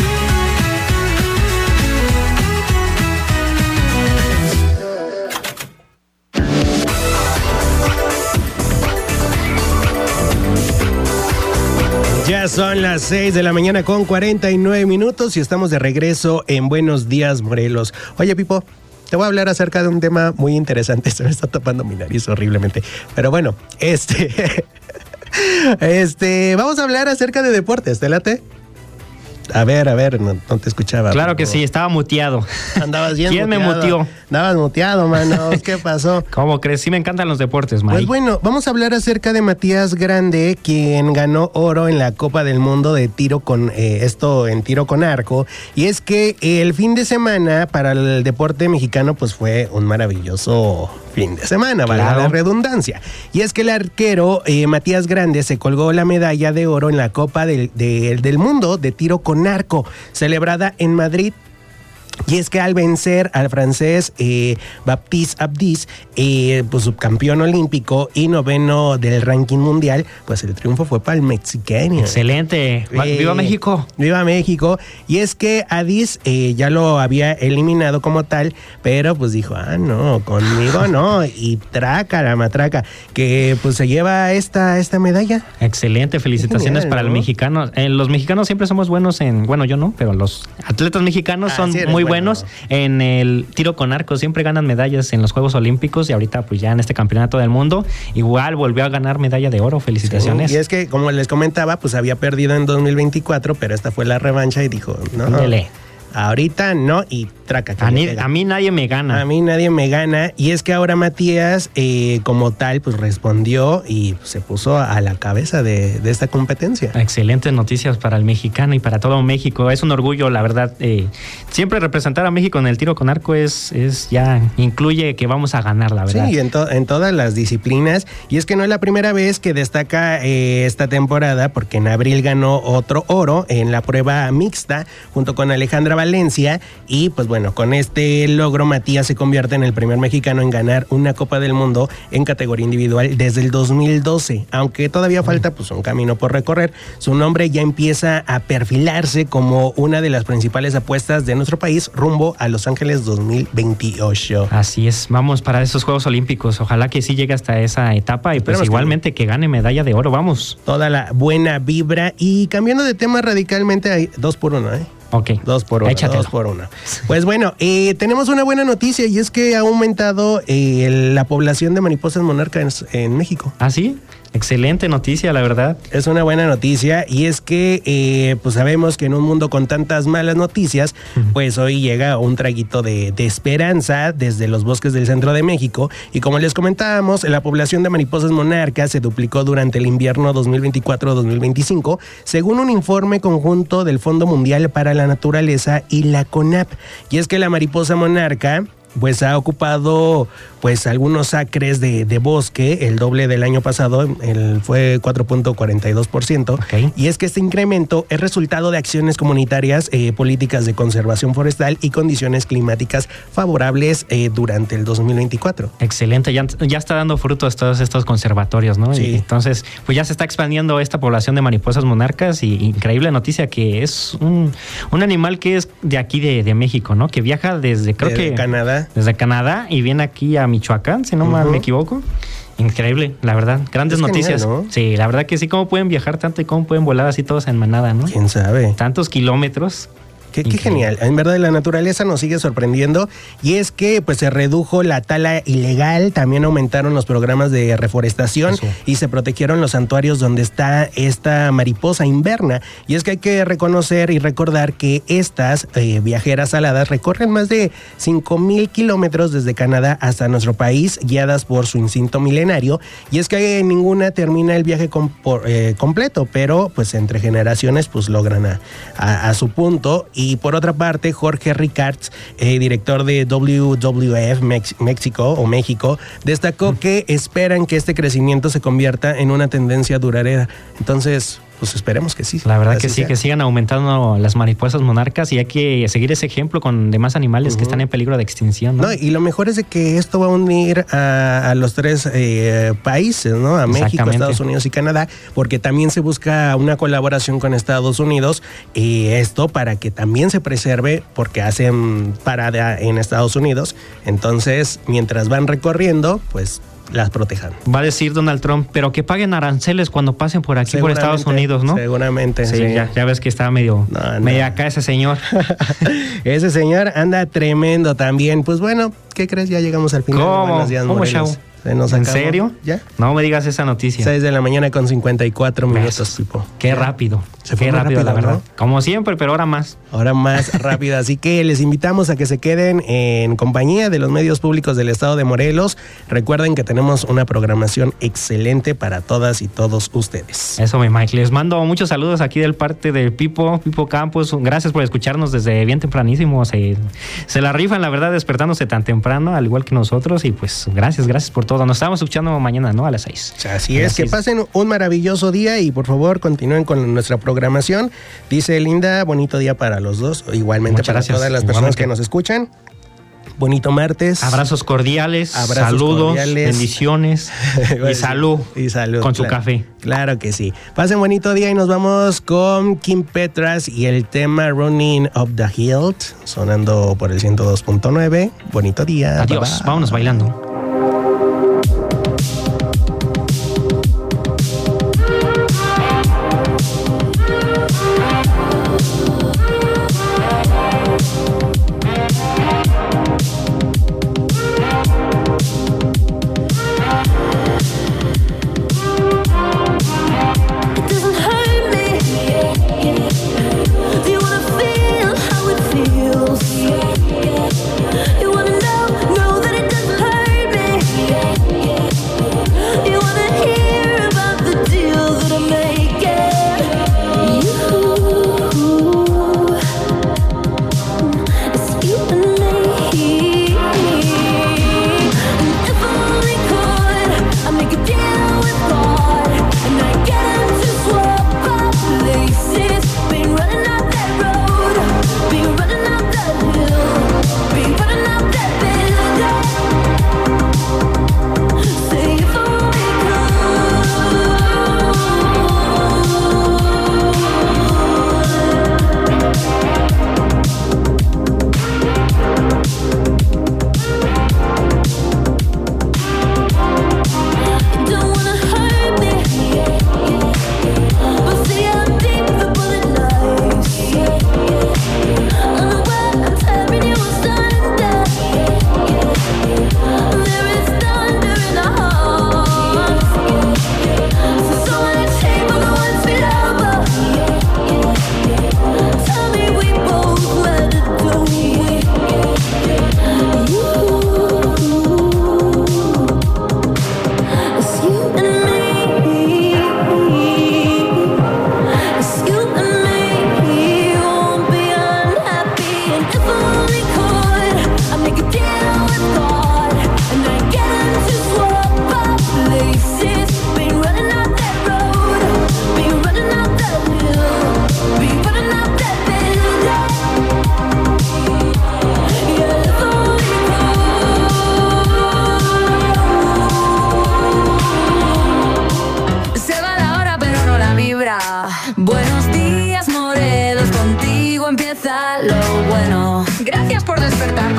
Ya son las seis de la mañana con cuarenta y nueve minutos y estamos de regreso en Buenos Días, Morelos. Oye, Pipo, te voy a hablar acerca de un tema muy interesante. Se me está tapando mi nariz horriblemente. Pero bueno, este... este... Vamos a hablar acerca de deportes, ¿te late? A ver, a ver, no, no te escuchaba.
Claro que sí, estaba muteado.
Andabas bien
¿Quién
muteado.
me muteó?
Andabas muteado, mano. ¿Qué pasó?
¿Cómo crees? Sí me encantan los deportes, Mike.
Pues bueno, vamos a hablar acerca de Matías Grande, quien ganó oro en la Copa del Mundo de tiro con, eh, esto en tiro con arco. Y es que el fin de semana para el deporte mexicano pues fue un maravilloso fin de semana, vale
Claro.
la redundancia. Y es que el arquero eh, Matías Grande se colgó la medalla de oro en la Copa del, de- del Mundo de tiro con arco, celebrada en Madrid. Y es que al vencer al francés eh, Baptiste Abdis, eh, pues subcampeón olímpico y noveno del ranking mundial, pues el triunfo fue para el mexicano.
Excelente.
Eh,
¡Viva México!
¡Viva México! Y es que Adis eh, ya lo había eliminado como tal, pero pues dijo, ah, no, conmigo no. Y traca la matraca, que pues se lleva esta, esta medalla.
Excelente, felicitaciones
Genial,
para
¿no?
el mexicano. Eh, los mexicanos siempre somos buenos en, bueno, yo no, pero los atletas mexicanos
Ah,
son
sí eres
muy
bueno.
buenos en el tiro con arco. Siempre ganan medallas en los Juegos Olímpicos y ahorita pues ya en este campeonato del mundo igual volvió a ganar medalla de oro. Felicitaciones.
Sí, y es que, como les comentaba, pues había perdido en dos mil veinticuatro, pero esta fue la revancha y dijo, no,
Ándele.
Ahorita no, y traca. Que
A,
me
ni-
pega.
a mí nadie me gana.
A mí nadie me gana. Y es que ahora Matías, eh, como tal, pues respondió y se puso a la cabeza de, de esta competencia.
Excelentes noticias para el mexicano y para todo México. Es un orgullo, la verdad. Eh, siempre representar a México en el tiro con arco es, es ya incluye que vamos a ganar, la verdad.
Sí, en, to- en todas las disciplinas. Y es que no es la primera vez que destaca eh, esta temporada, porque en abril ganó otro oro en la prueba mixta junto con Alejandra Valencia. Y pues bueno, con este logro Matías se convierte en el primer mexicano en ganar una Copa del Mundo en categoría individual desde el dos mil doce. Aunque todavía falta pues un camino por recorrer, su nombre ya empieza a perfilarse como una de las principales apuestas de nuestro país rumbo a Los Ángeles dos mil veintiocho.
Así es, vamos para esos Juegos Olímpicos. Ojalá que sí llegue hasta esa etapa y pues
Esperemos que
igualmente que gane medalla de oro, vamos.
Toda la buena vibra. Y cambiando de tema radicalmente, hay dos por uno, ¿eh?
Ok.
Dos por uno.
Échatelo.
Dos por uno. Pues bueno, eh, tenemos una buena noticia y es que ha aumentado eh, la población de mariposas monarcas en, en México.
¿Ah, sí? Excelente noticia, la verdad.
Es una buena noticia y es que eh, pues sabemos que en un mundo con tantas malas noticias, pues hoy llega un traguito de, de esperanza desde los bosques del centro de México. Y como les comentábamos, la población de mariposas monarcas se duplicó durante el invierno dos mil veinticuatro dos mil veinticinco, según un informe conjunto del Fondo Mundial para la Naturaleza y la CONAP. Y es que la mariposa monarca pues ha ocupado pues algunos acres de, de bosque, el doble del año pasado, el, fue cuatro punto cuarenta y dos por ciento.
Okay.
Y es que este incremento es resultado de acciones comunitarias, eh, políticas de conservación forestal y condiciones climáticas favorables eh, durante el dos mil veinticuatro.
Excelente, ya, ya está dando frutos todos estos conservatorios, ¿no?
Sí.
Y entonces, pues ya se está expandiendo esta población de mariposas monarcas y increíble noticia que es un, un animal que es de aquí de, de México, ¿no? Que viaja desde, creo
Desde
que...
Canadá.
Desde Canadá y viene aquí a Michoacán, si no
Uh-huh.
mal me equivoco. Increíble, la verdad. Grandes
Es genial,
noticias.
¿no?
Sí, la verdad que sí, cómo pueden viajar tanto y cómo pueden volar así todos en manada, ¿no?
¿Quién sabe?
Tantos kilómetros.
Qué, qué genial. En verdad la naturaleza nos sigue sorprendiendo y es que pues se redujo la tala ilegal, también aumentaron los programas de reforestación. Eso. Y se protegieron los santuarios donde está esta mariposa inverna. Y es que hay que reconocer y recordar que estas eh, viajeras aladas recorren más de cinco mil kilómetros desde Canadá hasta nuestro país, guiadas por su instinto milenario. Y es que ninguna termina el viaje com- por, eh, completo, pero pues entre generaciones pues logran a, a, a su punto. Y por otra parte, Jorge Ricards, eh, director de W W F Mex- México o México, destacó que esperan que este crecimiento se convierta en una tendencia duradera. Entonces, pues esperemos que sí.
La verdad
Así
que sí,
sea.
que sigan aumentando las mariposas monarcas y hay que seguir ese ejemplo con demás animales uh-huh. que están en peligro de extinción, ¿no?
No, y lo mejor es de que esto va a unir a, a los tres eh, países, ¿no? A México, Estados Unidos y Canadá, porque también se busca una colaboración con Estados Unidos y esto para que también se preserve, porque hacen parada en Estados Unidos. Entonces, mientras van recorriendo, pues las protejan.
Va a decir Donald Trump, pero que paguen aranceles cuando pasen por aquí, por Estados Unidos, ¿no?
Seguramente,
sí. sí. Ya, ya ves que está medio, no, no. medio acá ese señor.
Ese señor anda tremendo también. Pues bueno, ¿qué crees? Ya llegamos al final.
¿Cómo?
De Buenos Días,
¿Cómo,
Morelos.
chavo?
Se nos
¿En
acabó.
serio?
¿Ya?
No me digas esa noticia.
seis de la mañana con cincuenta y cuatro minutos, tipo.
Qué rápido.
Se fue
Qué rápido,
rápido,
la verdad.
¿no?
Como siempre, pero ahora más.
Ahora más rápido. Así que les invitamos a que se queden en compañía de los medios públicos del estado de Morelos. Recuerden que tenemos una programación excelente para todas y todos ustedes.
Eso, mi Mike. Les mando muchos saludos aquí del parte de Pipo, Pipo Campos. Gracias por escucharnos desde bien tempranísimo. Se, se la rifan, la verdad, despertándose tan temprano, al igual que nosotros. Y pues gracias, gracias por todo. Nos estamos escuchando mañana, ¿no? A las seis.
Así es, que pasen un maravilloso día y por favor continúen con nuestra programación. Dice Linda, bonito día para los dos, igualmente. Muchas para gracias. Todas las personas igualmente. Que nos escuchan. Bonito martes.
Abrazos cordiales,
Abrazos
saludos,
cordiales.
bendiciones y salud.
Y salud.
Con
claro,
su café.
Claro que sí. Pasen bonito día y nos vamos con Kim Petras y el tema Running Up the Hill, sonando por el ciento dos punto nueve. Bonito día.
Adiós,
bye bye.
Vámonos bailando.
Do you wanna feel how it feels?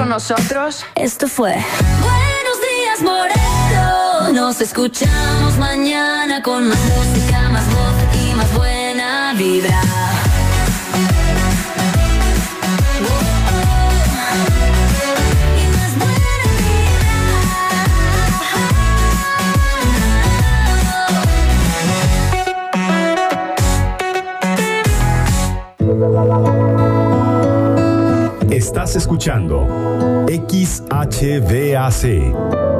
nosotros.
Esto fue
Buenos días, Morelos. Nos escuchamos mañana con más música, más voz y más buena vibra.
Estás escuchando X H V A C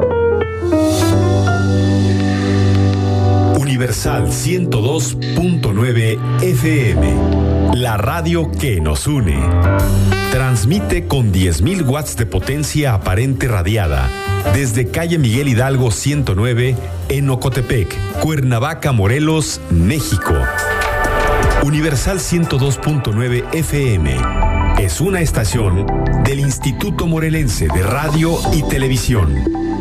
Universal ciento dos punto nueve F M, la radio que nos une. Transmite con diez mil watts de potencia aparente radiada desde calle Miguel Hidalgo ciento nueve en Ocotepec, Cuernavaca, Morelos, México. Universal ciento dos punto nueve F M es una estación del Instituto Morelense de Radio y Televisión.